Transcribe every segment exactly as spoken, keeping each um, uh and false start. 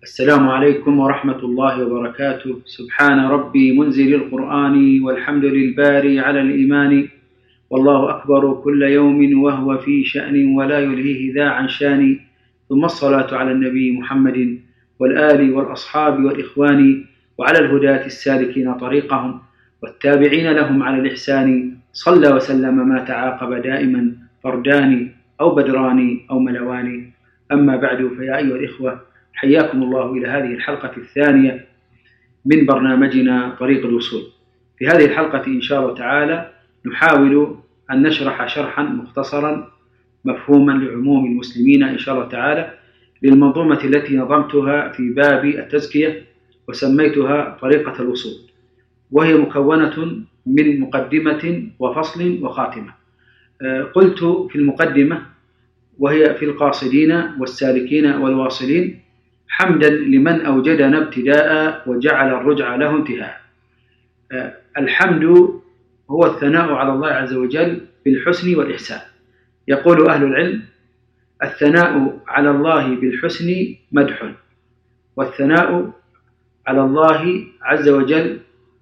السلام عليكم ورحمة الله وبركاته. سبحان ربي منزل القرآن، والحمد للباري على الإيمان، والله أكبر كل يوم وهو في شأن، ولا يلهيه ذا عن شان. ثم الصلاة على النبي محمد والآل والأصحاب والإخوان، وعلى الهداة السالكين طريقهم، والتابعين لهم على الإحسان. صلى وسلم ما تعاقب دائما فردان أو بدران أو ملوان. أما بعد، فيا أيها الإخوة، حياكم الله إلى هذه الحلقة الثانية من برنامجنا طريق الوصول. في هذه الحلقة إن شاء الله تعالى نحاول أن نشرح شرحا مختصرا مفهوما لعموم المسلمين إن شاء الله تعالى للمنظومة التي نظمتها في باب التزكية وسميتها طريقة الوصول، وهي مكونة من مقدمة وفصل وخاتمة. قلت في المقدمة، وهي في القاصدين والسالكين والواصلين، حمدا لمن أوجدنا ابتداء وجعل الرجع له انتهاء. الحمد هو الثناء على الله عز وجل بالحسن والإحسان. يقول أهل العلم: الثناء على الله بالحسن مدح، والثناء على الله عز وجل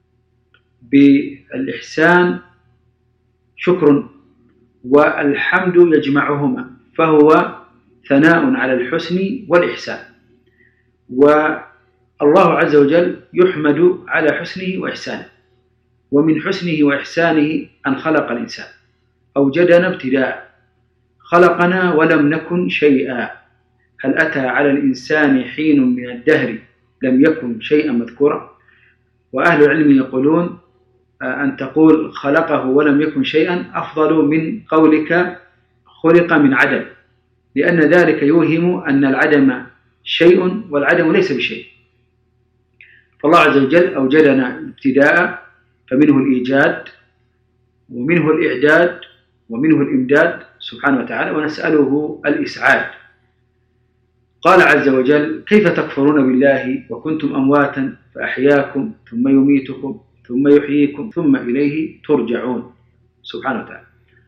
بالإحسان شكر، والحمد يجمعهما، فهو ثناء على الحسن والإحسان. والله عز وجل يحمد على حسنه وإحسانه، ومن حسنه وإحسانه أن خلق الإنسان، أوجدنا ابتداء، خلقنا ولم نكن شيئا. هل أتى على الإنسان حين من الدهر لم يكن شيئا مذكورا؟ وأهل العلم يقولون أن تقول خلقه ولم يكن شيئا أفضل من قولك خلق من عدم، لأن ذلك يوهم أن العدم شيء والعدم ليس بشيء. فالله عز وجل أوجدنا ابتداء، فمنه الإيجاد ومنه الإعداد ومنه الإمداد سبحانه وتعالى، ونسأله الإسعاد. قال عز وجل: كيف تكفرون بالله وكنتم أمواتا فأحياكم ثم يميتكم ثم يحييكم ثم إليه ترجعون سبحانه وتعالى.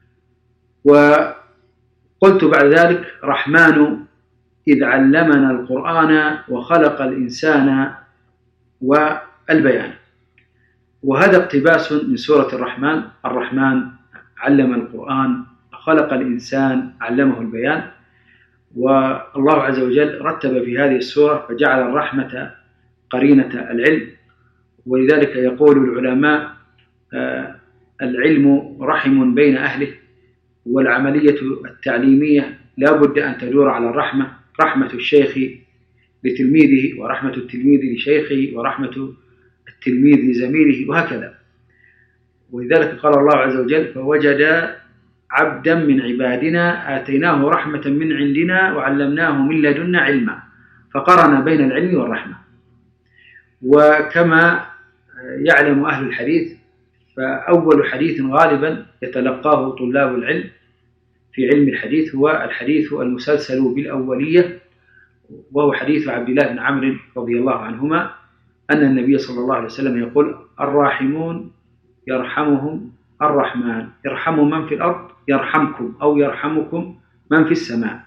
وقلت بعد ذلك: رحمن إذ علمنا القرآن وخلق الإنسان والبيان. وهذا اقتباس من سورة الرحمن. الرحمن علم القرآن، خلق الإنسان، علمه البيان. والله عز وجل رتب في هذه السورة فجعل الرحمة قرينة العلم، ولذلك يقول العلماء: آه العلم رحم بين أهله، والعملية التعليمية لا بد أن تدور على الرحمة، رحمة الشيخ لتلميذه، ورحمة التلميذ لشيخه، ورحمة التلميذ لزميله، وهكذا. ولذلك قال الله عز وجل: فوجد عبدا من عبادنا آتيناه رحمة من عندنا وعلمناه من لدنا علما، فقرن بين العلم والرحمة. وكما يعلم أهل الحديث، فأول حديث غالبا يتلقاه طلاب العلم في علم الحديث هو الحديث المسلسل بالأولية، وهو حديث عبد الله بن عمرو رضي الله عنهما أن النبي صلى الله عليه وسلم يقول: الراحمون يرحمهم الرحمن، يرحموا من في الأرض يرحمكم، أو يرحمكم من في السماء.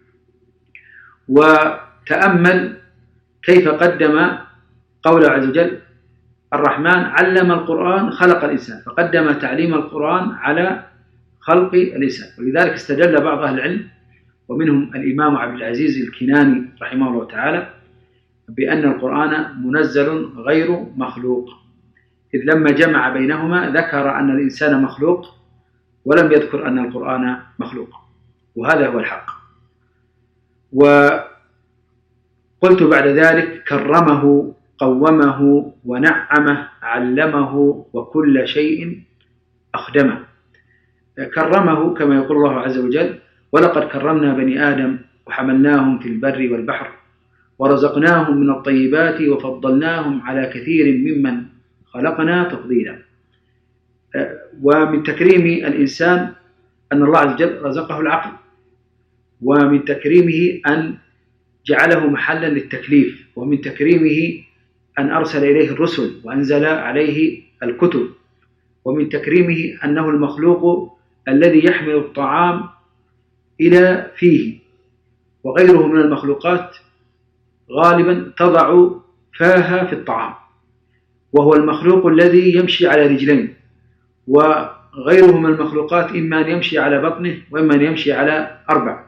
وتأمل كيف قدم قوله عز وجل: الرحمن علم القرآن خلق الإنسان، فقدم تعليم القرآن على خلق الإنسان. ولذلك استدل بعض أهل العلم، ومنهم الإمام عبد العزيز الكناني رحمه الله تعالى، بأن القرآن منزل غير مخلوق، إذ لما جمع بينهما ذكر أن الإنسان مخلوق ولم يذكر أن القرآن مخلوق، وهذا هو الحق. وقلت بعد ذلك: كرمه، قومه، ونعمه، علمه، وكل شيء أخدمه. كرمه كما يقول الله عز وجل: ولقد كرمنا بني آدم وحملناهم في البر والبحر ورزقناهم من الطيبات وفضلناهم على كثير ممن خلقنا تفضيلا. ومن تكريم الإنسان أن الله عز وجل رزقه العقل، ومن تكريمه أن جعله محلا للتكليف، ومن تكريمه أن أرسل إليه الرسل وأنزل عليه الكتب، ومن تكريمه أنه المخلوق الذي يحمل الطعام إلى فيه، وغيره من المخلوقات غالبا تضع فاها في الطعام، وهو المخلوق الذي يمشي على رجلين، وغيره من المخلوقات إما أن يمشي على بطنه وإما أن يمشي على أربع.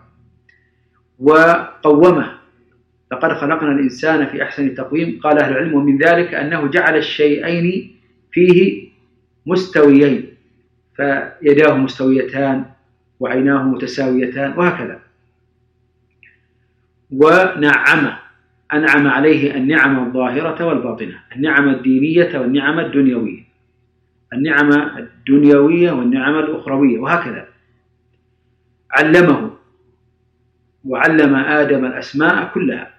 وقومه، لقد خلقنا الإنسان في أحسن تقويم. قال أهل العلم ومن ذلك أنه جعل الشيئين فيه مستويين، فيداه مستويتان وعيناه متساويتان وهكذا. ونعمه، أنعم عليه النعم الظاهرة والباطنة، النعم الدينية والنعم الدنيوية، النعم الدنيوية والنعم الأخروية وهكذا. علمه، وعلم آدم الأسماء كلها،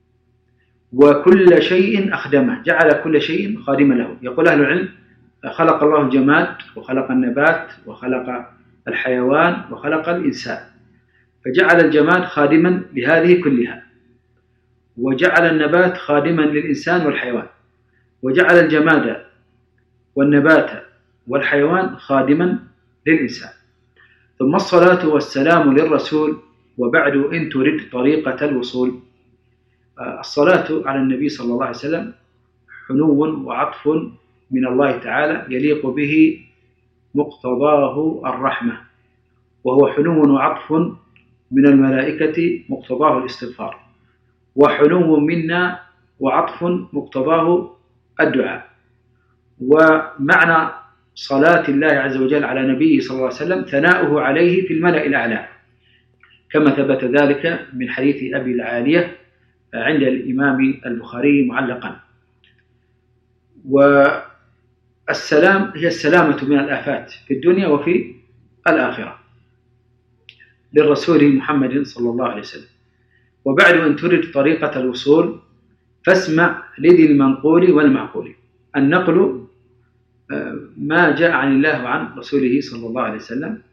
وكل شيء أخدمه، جعل كل شيء خادما له. يقول أهل العلم: خلق الله الجماد وخلق النبات وخلق الحيوان وخلق الإنسان، فجعل الجماد خادما لهذه كلها، وجعل النبات خادما للإنسان والحيوان، وجعل الجماد والنبات والحيوان خادما للإنسان. ثم الصلاة والسلام للرسول وبعد إن ترد طريقة الوصول. الصلاة على النبي صلى الله عليه وسلم حنو وعطف من الله تعالى يليق به مقتضاه الرحمة، وهو حنو وعطف من الملائكة مقتضاه الاستغفار، وحنو منا وعطف مقتضاه الدعاء. ومعنى صلاة الله عز وجل على نبيه صلى الله عليه وسلم ثناؤه عليه في الملأ الأعلى، كما ثبت ذلك من حديث أبي العالية عند الإمام البخاري معلقا. والسلام هي السلامة من الآفات في الدنيا وفي الآخرة للرسول محمد صلى الله عليه وسلم. وبعد أن ترد طريقة الوصول فاسمع لذي المنقول والمعقول. النقل ما جاء عن الله وعن رسوله صلى الله عليه وسلم،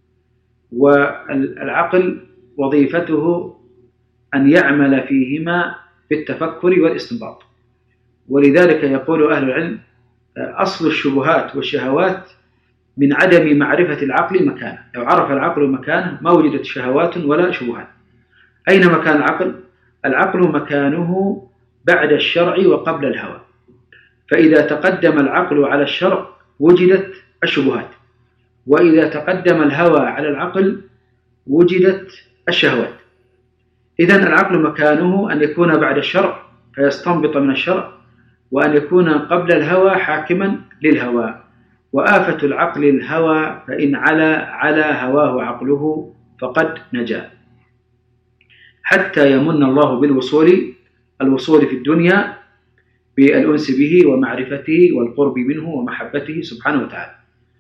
والعقل وظيفته أن يعمل فيهما بالتفكر والاستنباط. ولذلك يقول أهل العلم: أصل الشبهات والشهوات من عدم معرفة العقل مكانه. لو عرف العقل مكانه ما وجدت شهوات ولا شبهات. أين مكان العقل؟ العقل مكانه بعد الشرع وقبل الهوى، فإذا تقدم العقل على الشرع وجدت الشبهات، وإذا تقدم الهوى على العقل وجدت الشهوات. إذن العقل مكانه أن يكون بعد الشرع فيستنبط من الشرع، وأن يكون قبل الهوى حاكما للهوى. وآفة العقل الهوى، فإن علا على هواه عقله فقد نجا، حتى يمن الله بالوصول، الوصول في الدنيا بالأنس به ومعرفته والقرب منه ومحبته سبحانه وتعالى،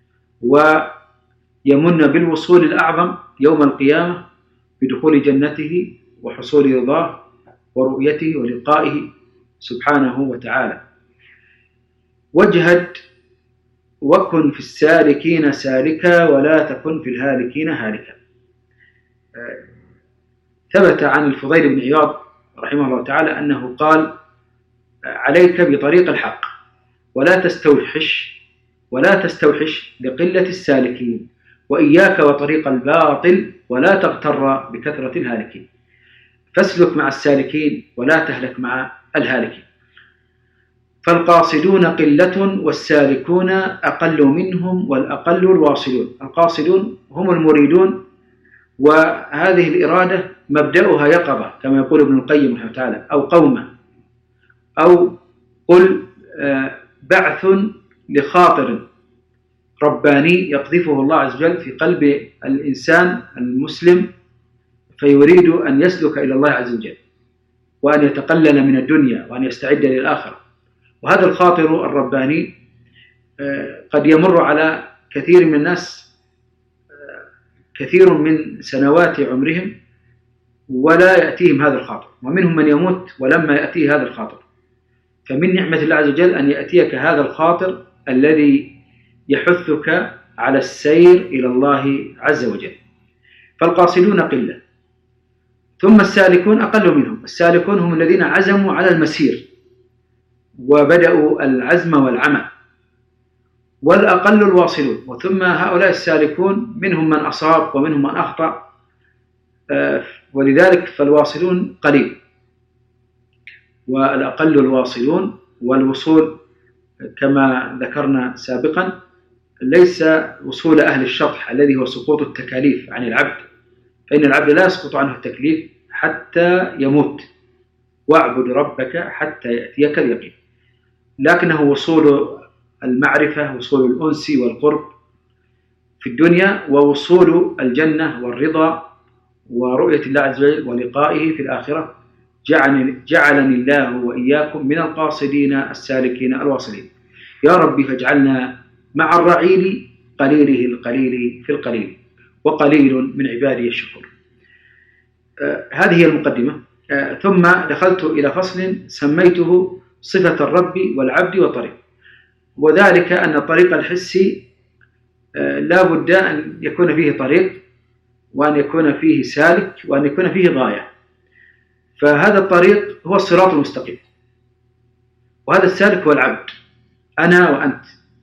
ويمن بالوصول الأعظم يوم القيامة بدخول جنته وحصول رضاه ورؤيته ولقائه سبحانه وتعالى. واجهد وكن في السالكين سالكا ولا تكن في الهالكين هالكا. ثبت عن الفضيل بن عياض رحمه الله تعالى أنه قال: عليك بطريق الحق ولا تستوحش ولا تستوحش لقلة السالكين، وإياك وطريق الباطل ولا تغتر بكثرة الهالكين. فاسلك مع السالكين ولا تهلك مع الهالكين. فالقاصدون قلة والسالكون أقل منهم، والأقل الواصلون. القاصدون هم المريدون، وهذه الإرادة مبدأها يقظة كما يقول ابن القيم رحمه الله تعالى، أو قومة، أو قل بعث لخاطر رباني يقذفه الله عز وجل في قلب الإنسان المسلم، فيريد أن يسلك إلى الله عز وجل وأن يتقلل من الدنيا وأن يستعد للآخرة. وهذا الخاطر الرباني قد يمر على كثير من الناس كثير من سنوات عمرهم ولا يأتيهم هذا الخاطر، ومنهم من يموت ولما يأتيه هذا الخاطر. فمن نعمة الله عز وجل أن يأتيك هذا الخاطر الذي يحثك على السير إلى الله عز وجل. فالقاصدون قلة، ثم السالكون أقل منهم. السالكون هم الذين عزموا على المسير وبدأوا العزم والعمل، والأقل الواصلون. وثم هؤلاء السالكون منهم من أصاب ومنهم من أخطأ، ولذلك فالواصلون قليل. والأقل الواصلون. والوصول كما ذكرنا سابقا ليس وصول أهل الشطح الذي هو سقوط التكاليف عن العبد، فإن العبد لا يسقط عنه التكليف حتى يموت، واعبد ربك حتى يأتيك اليقين، لكنه وصول المعرفة، وصول الأنس والقرب في الدنيا، ووصول الجنة والرضا ورؤية الله عز وجل ولقائه في الآخرة. جعلني, جعلني الله وإياكم من القاصدين السالكين الواصلين. يا رب فاجعلنا مع الرعيل قليله القليل في القليل، وقليل من عبادي الشكور. آه هذه هي المقدمة. آه ثم دخلت إلى فصل سميته صفة الرب والعبد والطريق، وذلك أن الطريق الحسي آه لا بد أن يكون فيه طريق، وأن يكون فيه سالك، وأن يكون فيه غاية. فهذا الطريق هو الصراط المستقيم، وهذا السالك هو العبد، أنا وأنت،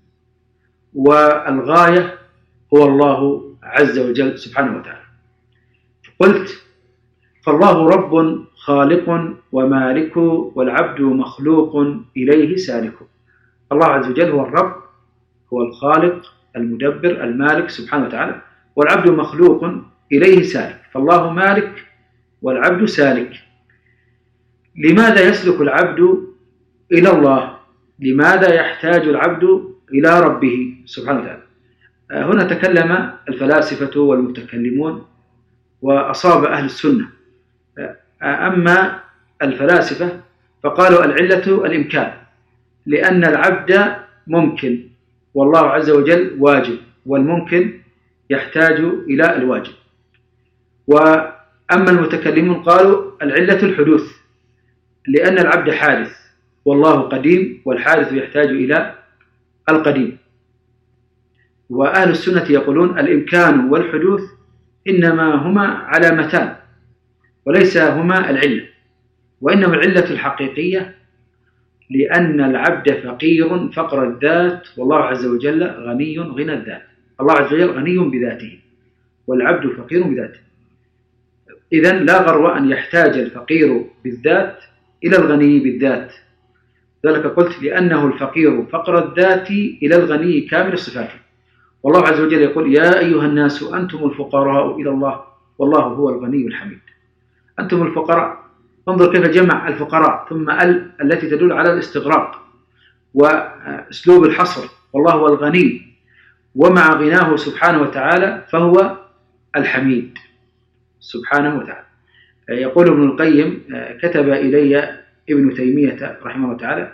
والغاية هو الله عز وجل سبحانه وتعالى. قلت فالله رب خالق ومالك، والعبد مخلوق إليه سالك. الله عز وجل هو الرب، هو الخالق المدبر المالك سبحانه وتعالى، والعبد مخلوق إليه سالك. فالله مالك والعبد سالك. لماذا يسلك العبد إلى الله؟ لماذا يحتاج العبد إلى ربه سبحانه وتعالى؟ هنا تكلم الفلاسفة والمتكلمون وأصاب أهل السنة. أما الفلاسفة فقالوا العلة الإمكان، لأن العبد ممكن والله عز وجل واجب، والممكن يحتاج إلى الواجب. وأما المتكلمون قالوا العلة الحدوث، لأن العبد حادث والله قديم، والحادث يحتاج إلى القديم. وأهل السنة يقولون الإمكان والحدوث إنما هما علامتان وليس هما العلة، وإنما العلة الحقيقية لأن العبد فقير فقر الذات، والله عز وجل غني غنى الذات. الله عز وجل غني بذاته، والعبد فقير بذاته. إذن لا غرو أن يحتاج الفقير بالذات إلى الغني بالذات. ذلك قلت لأنه الفقير فقر الذات إلى الغني كامل الصفات. والله عز وجل يقول يا أيها الناس أنتم الفقراء إلى الله والله هو الغني الحميد. أنتم الفقراء، انظر كيف جمع الفقراء ثم ال التي تدل على الاستغراق وأسلوب الحصر. والله هو الغني، ومع غناه سبحانه وتعالى فهو الحميد سبحانه وتعالى. يقول ابن القيم كتب إلي ابن تيمية رحمه الله تعالى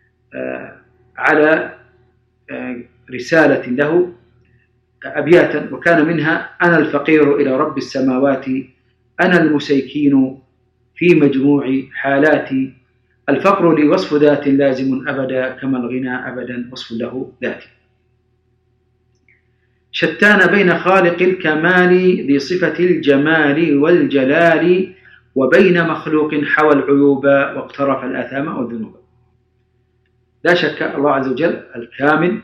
على رسالة له أبياتا، وكان منها أنا الفقير إلى رب السماوات، أنا المسيكين في مجموع حالاتي، الفقر لي وصف ذات لازم أبدا، كما الغنى أبدا وصف له ذاتي. شتان بين خالق الكمال ذي صفة الجمال والجلال، وبين مخلوق حوى العيوب واقترف الآثام والذنوب. لا شك الله عز وجل الكامل،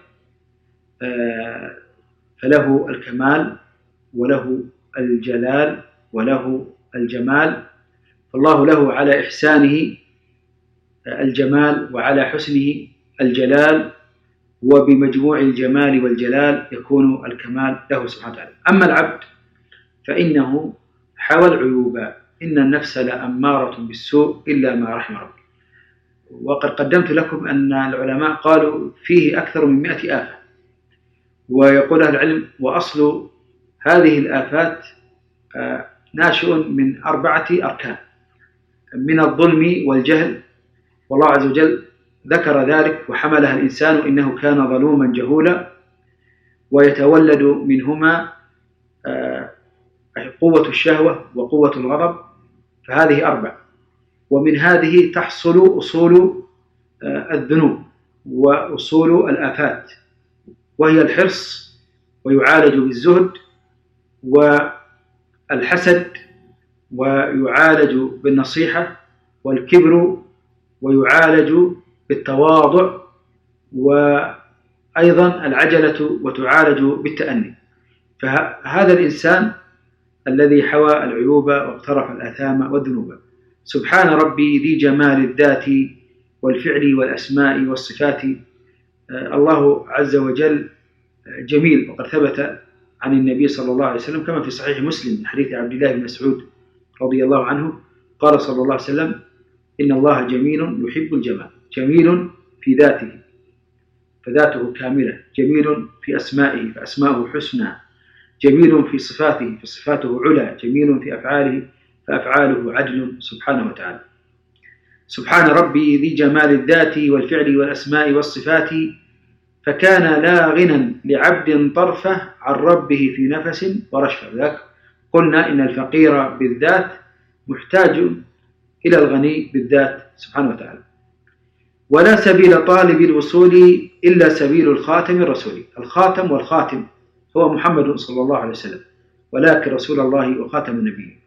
فله الكمال وله الجلال وله الجمال، فالله له على إحسانه الجمال وعلى حسنه الجلال، وبمجموع الجمال والجلال يكون الكمال له سبحانه وتعالى. أما العبد فإنه حوى العيوب، إن النفس لأمارة بالسوء إلا ما رحم ربي. وقد قدمت لكم أن العلماء قالوا فيه أكثر من مئة آفة، ويقول أهل العلم وأصل هذه الآفات ناشئ من أربعة أركان: من الظلم والجهل، والله عز وجل ذكر ذلك وحملها الإنسان إنه كان ظلوما جهولا، ويتولد منهما قوة الشهوة وقوة الغضب، فهذه أربع. ومن هذه تحصل أصول الذنوب وأصول الآفات، وهي الحرص ويعالج بالزهد، والحسد ويعالج بالنصيحة، والكبر ويعالج بالتواضع، وأيضا العجلة وتعالج بالتأني. فهذا الإنسان الذي حوى العيوب واقترف الآثام والذنوب سبحان ربي ذي جمال الذات والفعل والأسماء والصفات. الله عز وجل جميل، وقد ثبت عن النبي صلى الله عليه وسلم كما في صحيح مسلم من حديث عبد الله بن مسعود رضي الله عنه قال صلى الله عليه وسلم: إن الله جميل يحب الجمال. جميل في ذاته فذاته كاملة، جميل في أسمائه فأسماؤه حسنى، جميل في صفاته فصفاته علا، جميل في أفعاله فأفعاله عدل سبحانه وتعالى. سبحان ربي ذي جمال الذات والفعل والأسماء والصفات، فكان لا غنى لعبد طرفه عن ربه في نفس ورشفة. ذاك قلنا إن الفقير بالذات محتاج إلى الغني بالذات سبحانه وتعالى. ولا سبيل طالب الوصول إلا سبيل الخاتم الرسول. الخاتم والخاتم هو محمد صلى الله عليه وسلم، ولكن رسول الله وخاتم النبيين.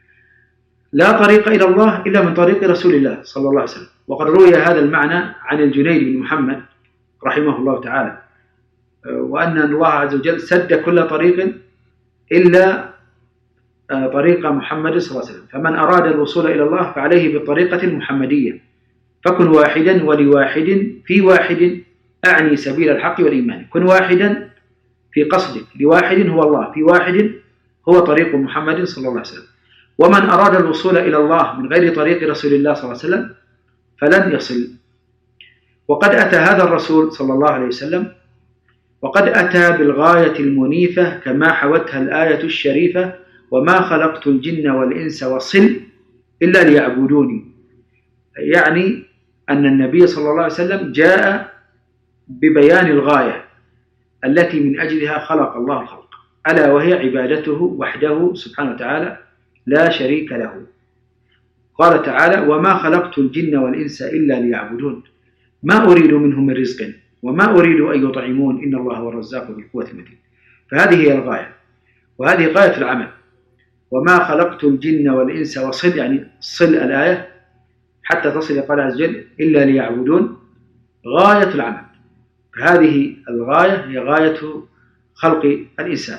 لا طريق إلى الله إلا من طريق رسول الله صلى الله عليه وسلم. وقد روي هذا المعنى عن الجنيد بن محمد رحمه الله تعالى، وأن الله عز وجل سد كل طريق إلا طريق محمد صلى الله عليه وسلم. فمن أراد الوصول إلى الله فعليه بالطريقة المحمدية، فكن واحدا ولواحد في واحد، أعني سبيل الحق والإيمان. كن واحدا في قصدك، لواحد هو الله، في واحد هو طريق محمد صلى الله عليه وسلم. ومن أراد الوصول إلى الله من غير طريق رسول الله صلى الله عليه وسلم فلن يصل. وقد أتى هذا الرسول صلى الله عليه وسلم، وقد أتى بالغاية المنيفة كما حوتها الآية الشريفة: وما خلقت الجن والإنس والصل إلا ليعبدوني. يعني أن النبي صلى الله عليه وسلم جاء ببيان الغاية التي من أجلها خلق الله الخلق، ألا وهي عبادته وحده سبحانه وتعالى لا شريك له. قال تعالى: وما خلقت الجن والإنس إلا ليعبدون ما أريد منهم من رزق وما أريد أن يطعمون إن الله هو الرزاق ذو القوة المتين. فهذه هي الغاية، وهذه غاية العمل. وما خلقت الجن والإنس وصل، يعني صل الآية حتى تصل قال عز وجل إلا ليعبدون، غاية العمل. فهذه الغاية هي غاية خلق الإنسان.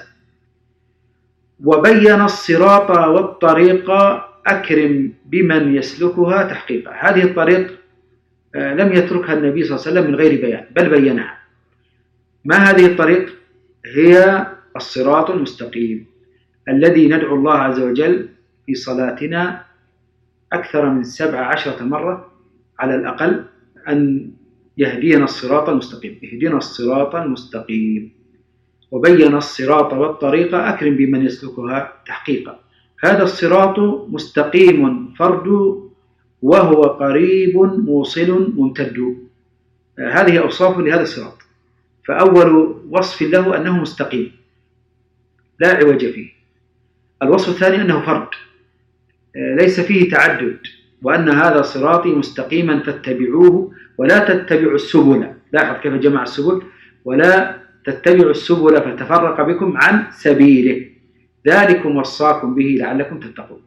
وبين الصراط والطريق أكرم بمن يسلكها تحقيقا. هذه الطريق لم يتركها النبي صلى الله عليه وسلم من غير بيان، بل بينها. ما هذه الطريق؟ هي الصراط المستقيم الذي ندعو الله عز وجل في صلاتنا أكثر من سبع عشرة مرة على الأقل أن يهدينا الصراط المستقيم. اهدنا الصراط المستقيم. وبين الصراط والطريق أكرم بمن يسلكها تحقيقا. هذا الصراط مستقيم فرد، وهو قريب موصل ممتد. هذه أوصاف لهذا الصراط. فأول وصف له أنه مستقيم لا عوج فيه. الوصف الثاني أنه فرد ليس فيه تعدد، وأن هذا صراطي مستقيما فاتبعوه ولا تتبعوا السبل. لاحظ كيف جمع السبل: ولا تتبعوا السبل فتفرق بكم عن سبيله ذلكم وصاكم به لعلكم تتقون.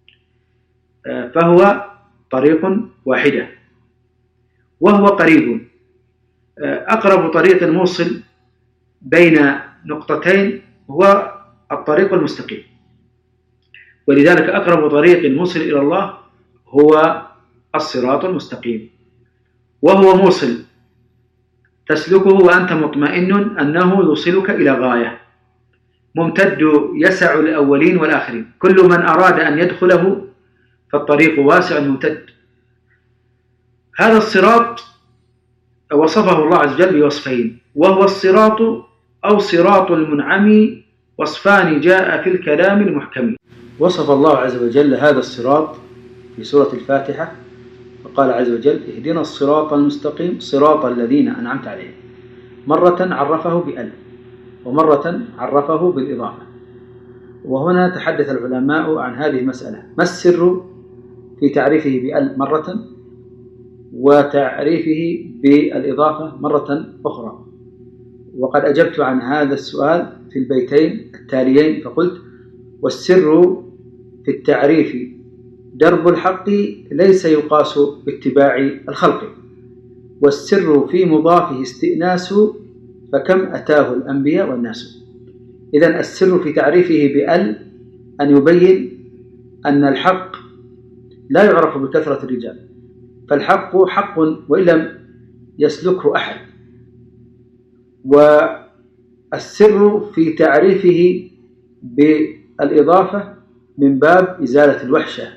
فهو طريق واحدة وهو قريب. أقرب طريق موصل بين نقطتين هو الطريق المستقيم، ولذلك أقرب طريق موصل إلى الله هو الصراط المستقيم، وهو موصل تسلكه وأنت مطمئن أنه يوصلك إلى غاية. ممتد يسع الأولين والآخرين. كل من أراد أن يدخله فالطريق واسع ممتد. هذا الصراط وصفه الله عز وجل بوصفين: وهو الصراط أو صراط المنعم، وصفان جاء في الكلام المحكم. وصف الله عز وجل هذا الصراط في سورة الفاتحة فقال عز وجل: اهدنا الصراط المستقيم صراط الذين أنعمت عليهم. مرة عرفه بأل، ومرة عرفه بالإضافة. وهنا تحدث العلماء عن هذه المسألة: ما السر في تعريفه بأل مرة وتعريفه بالإضافة مرة أخرى؟ وقد أجبت عن هذا السؤال في البيتين التاليين فقلت: والسر في التعريف درب الحق ليس يقاس باتباع الخلق، والسر في مضافه استئناس فكم أتاه الأنبياء والناس. إذن السر في تعريفه بأل أن يبين أن الحق لا يعرف بكثرة الرجال، فالحق حق وإن لم يسلكه أحد. والسر في تعريفه بالإضافة من باب إزالة الوحشة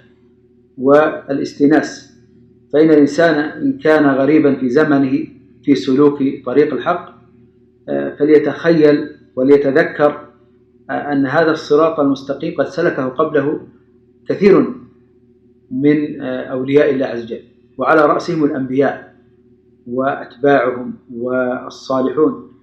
والاستئناس، فإن الإنسان إن كان غريبا في زمنه في سلوك طريق الحق فليتخيل وليتذكر أن هذا الصراط المستقيم قد سلكه قبله كثير من أولياء الله عز وجل، وعلى رأسهم الأنبياء وأتباعهم والصالحون،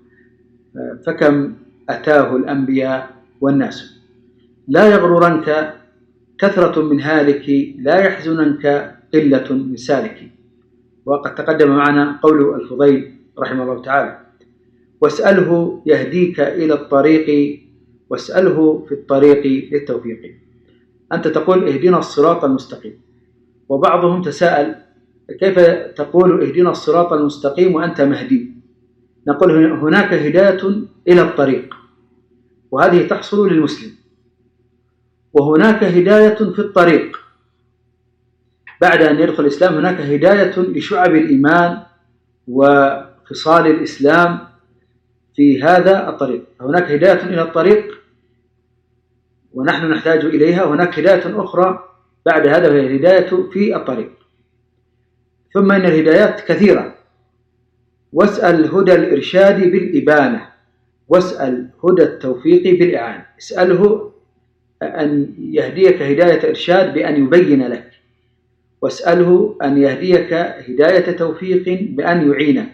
فكم أتاه الأنبياء والناس. لا يغررنك كثرة من هالك، لا يحزننك قلة من سالك. وقد تقدم معنا قول الفضيل رحمه الله تعالى: واسأله يهديك إلى الطريق واسأله في الطريق للتوفيق. أنت تقول اهدنا الصراط المستقيم، وبعضهم تساءل: كيف تقول اهدنا الصراط المستقيم وأنت مهدي؟ نقول هناك هداية إلى الطريق، وهذه تحصل للمسلم، وهناك هداية في الطريق بعد أن يدخل الإسلام، هناك هداية لشعب الإيمان وخصال الإسلام في هذا الطريق. هناك هداية إلى الطريق ونحن نحتاج إليها، وهناك هداية أخرى بعد هذا وهي الهداية في الطريق. ثم إن الهدايات كثيرة: واسأل هدى الإرشاد بالإبانة، واسأل هدى التوفيق بالإعانة. اسأله أن يهديك هداية إرشاد بأن يبين لك، واسأله أن يهديك هداية توفيق بأن يعينك،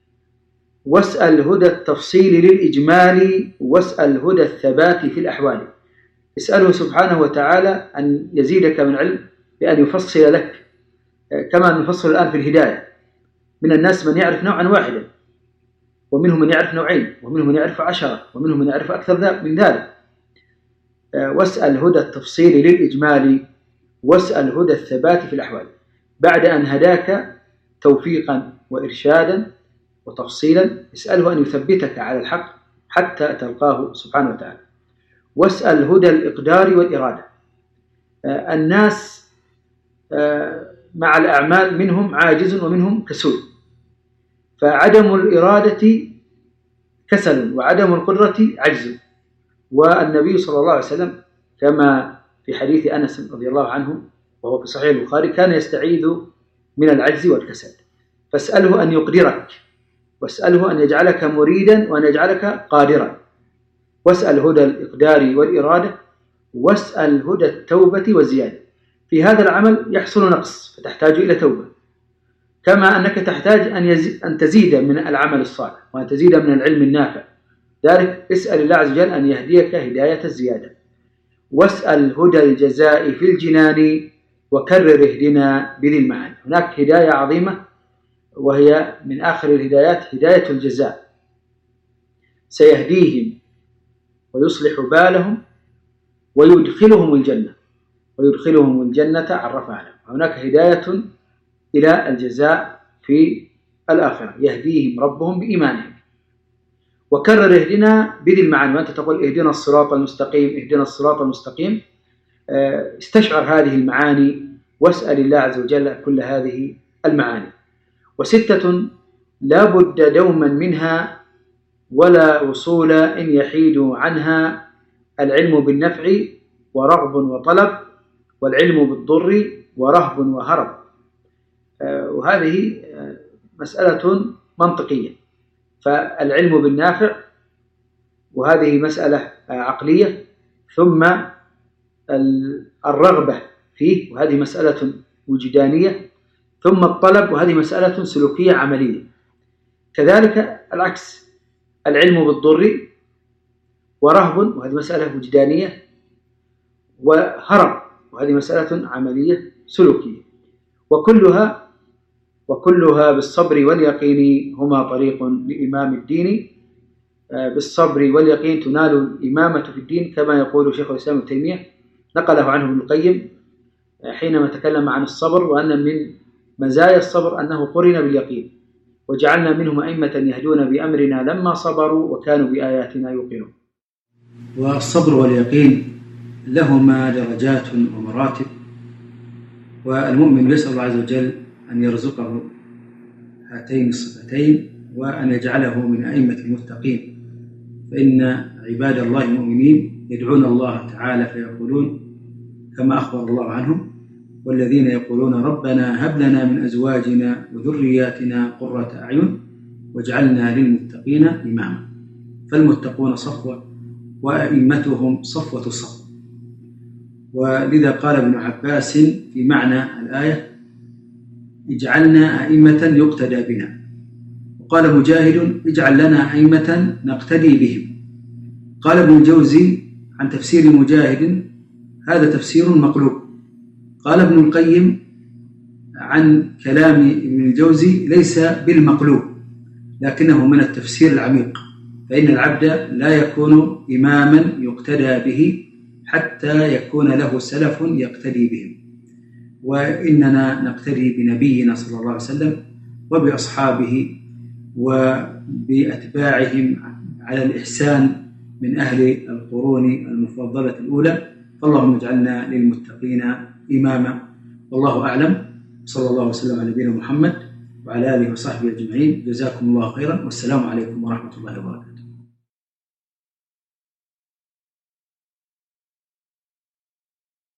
واسأل هدى التفصيل للإجمال، واسأل هدى الثبات في الأحوال. اسأله سبحانه وتعالى أن يزيدك من علم بأن يفصل لك، كما نفصل الآن في الهداية. من الناس من يعرف نوعا واحدا، ومنهم من يعرف نوعين، ومنهم من يعرف عشرة، ومنهم من يعرف أكثر من ذلك. واسأل هدى التفصيل للإجمال، واسأل هدى الثبات في الأحوال. بعد أن هداك توفيقا وإرشادا وتفصيلا، اسأله أن يثبتك على الحق حتى تلقاه سبحانه وتعالى. واسأل هدى الإقدار والإرادة. الناس مع الأعمال منهم عاجز ومنهم كسول، فعدم الإرادة كسل وعدم القدرة عجز. والنبي صلى الله عليه وسلم كما في حديث أنس رضي الله عنه وهو في صحيح البخاري كان يستعيذ من العجز والكسل. فاسأله أن يقدرك، واسأله أن يجعلك مريدا وأن يجعلك قادرا. واسأل هدى الإقدار والإرادة، واسأل هدى التوبة والزيادة. في هذا العمل يحصل نقص فتحتاج إلى توبة، كما أنك تحتاج أن, أن تزيد من العمل الصالح وأن تزيد من العلم النافع. ذلك اسأل الله عز وجل أن يهديك هداية الزيادة. واسأل هدى الجزاء في الجنان، وكرر اهدنا بذي المعاني. هناك هداية عظيمة وهي من آخر الهدايات هداية الجزاء: سيهديهم ويصلح بالهم ويدخلهم الجنة، ويدخلهم الجنة عرفها لهم. هناك هداية إلى الجزاء في الآخرة: يهديهم ربهم بإيمانهم. وكرر اهدنا بذي المعاني. وأنت تقول اهدنا الصراط المستقيم، اهدنا الصراط المستقيم، استشعر هذه المعاني واسأل الله عز وجل كل هذه المعاني. وستة لا بد دوما منها ولا وصول إن يحيد عنها: العلم بالنفع ورغب وطلب، والعلم بالضر ورهب وهرب. وهذه مسألة منطقية. فالعلم بالنافع وهذه مسألة عقلية، ثم الرغبة فيه وهذه مسألة وجدانية، ثم الطلب وهذه مسألة سلوكية عملية. كذلك العكس: العلم بالضر ورهب وهذه مسألة وجدانية، وهرب وهذه مسألة عملية سلوكية. وكلها وكلها بالصبر واليقين هما طريق لإمام الدين. بالصبر واليقين تنال الإمامة في الدين، كما يقول شيخ الإسلام ابن تيمية، نقله عنه ابن القيم حينما تكلم عن الصبر، وأن من مزايا الصبر أنه قرن باليقين: وجعلنا منهم أئمة يهدون بأمرنا لما صبروا وكانوا بآياتنا يوقنون. والصبر واليقين لهما درجات ومراتب، والمؤمن يسأل الله عز وجل أن يرزقه هاتين الصفتين وأن يجعله من أئمة المتقين، فإن عباد الله المؤمنين يدعون الله تعالى فيقولون كما أخبر الله عنهم: والذين يقولون ربنا هب لنا من أزواجنا وذرياتنا قرة أعين واجعلنا للمتقين إماما. فالمتقون صفوة وأئمتهم صفوة الصفوة. ولذا قال ابن عباس في معنى الآية: اجعلنا أئمة يقتدى بنا. وقال مجاهد: اجعل لنا أئمة نقتدي بهم. قال ابن الجوزي عن تفسير مجاهد: هذا تفسير مقلوب. قال ابن القيم عن كلام ابن الجوزي: ليس بالمقلوب لكنه من التفسير العميق، فإن العبد لا يكون إماما يقتدى به حتى يكون له سلف يقتدي بهم، وإننا نقتدي بنبينا صلى الله عليه وسلم وبأصحابه وبأتباعهم على الإحسان من أهل القرون المفضلة الأولى. فاللهم اجعلنا للمتقين إماما، والله أعلم. صلى الله وسلم على نبينا محمد وعلى آله وصحبه أجمعين. جزاكم الله خيرا، والسلام عليكم ورحمة الله وبركاته.